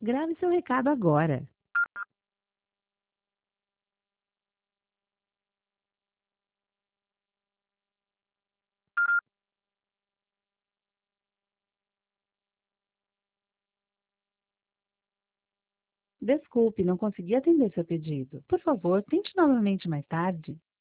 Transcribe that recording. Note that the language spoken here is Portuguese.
Grave seu recado agora. Desculpe, não consegui atender seu pedido. Por favor, tente novamente mais tarde.